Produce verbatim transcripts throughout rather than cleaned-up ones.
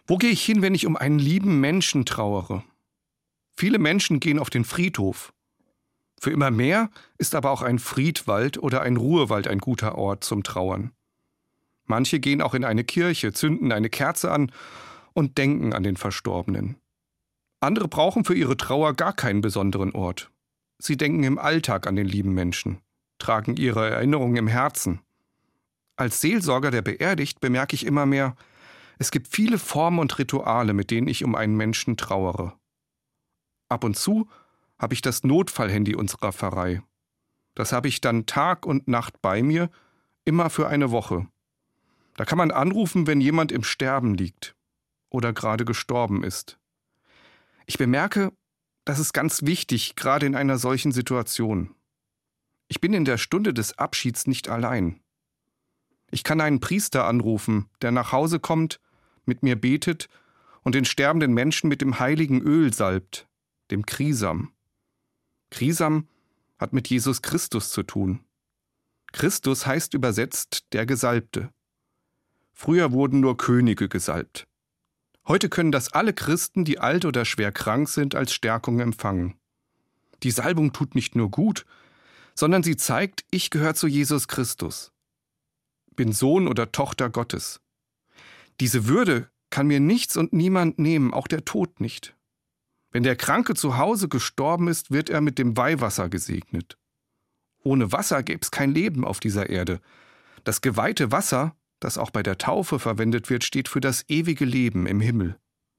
Wo gehe ich hin, wenn ich um einen lieben Menschen trauere? Viele Menschen gehen auf den Friedhof. Für immer mehr ist aber auch ein Friedwald oder ein Ruhewald ein guter Ort zum Trauern. Manche gehen auch in eine Kirche, zünden eine Kerze an und denken an den Verstorbenen. Andere brauchen für ihre Trauer gar keinen besonderen Ort. Sie denken im Alltag an den lieben Menschen, tragen ihre Erinnerungen im Herzen. Als Seelsorger, der beerdigt, bemerke ich immer mehr, es gibt viele Formen und Rituale, mit denen ich um einen Menschen trauere. Ab und zu habe ich das Notfallhandy unserer Pfarrei. Das habe ich dann Tag und Nacht bei mir, immer für eine Woche. Da kann man anrufen, wenn jemand im Sterben liegt oder gerade gestorben ist. Ich bemerke, das ist ganz wichtig, gerade in einer solchen Situation. Ich bin in der Stunde des Abschieds nicht allein. Ich kann einen Priester anrufen, der nach Hause kommt, mit mir betet und den sterbenden Menschen mit dem heiligen Öl salbt, dem Krisam. Krisam hat mit Jesus Christus zu tun. Christus heißt übersetzt der Gesalbte. Früher wurden nur Könige gesalbt. Heute können das alle Christen, die alt oder schwer krank sind, als Stärkung empfangen. Die Salbung tut nicht nur gut, sondern sie zeigt, ich gehöre zu Jesus Christus. Bin Sohn oder Tochter Gottes. Diese Würde kann mir nichts und niemand nehmen, auch der Tod nicht. Wenn der Kranke zu Hause gestorben ist, wird er mit dem Weihwasser gesegnet. Ohne Wasser gäbe es kein Leben auf dieser Erde. Das geweihte Wasser, das auch bei der Taufe verwendet wird, steht für das ewige Leben im Himmel.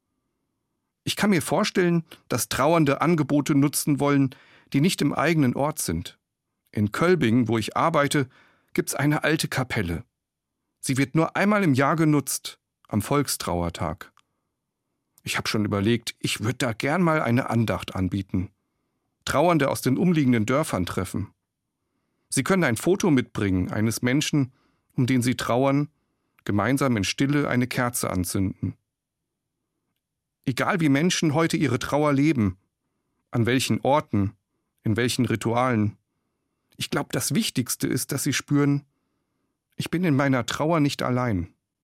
Ich kann mir vorstellen, dass Trauernde Angebote nutzen wollen, die nicht im eigenen Ort sind. In Kölbingen, wo ich arbeite, gibt es eine alte Kapelle. Sie wird nur einmal im Jahr genutzt, am Volkstrauertag. Ich habe schon überlegt, ich würde da gern mal eine Andacht anbieten. Trauernde aus den umliegenden Dörfern treffen. Sie können ein Foto mitbringen, eines Menschen, um den sie trauern, gemeinsam in Stille eine Kerze anzünden. Egal wie Menschen heute ihre Trauer leben, an welchen Orten, in welchen Ritualen, ich glaube, das Wichtigste ist, dass sie spüren, ich bin in meiner Trauer nicht allein.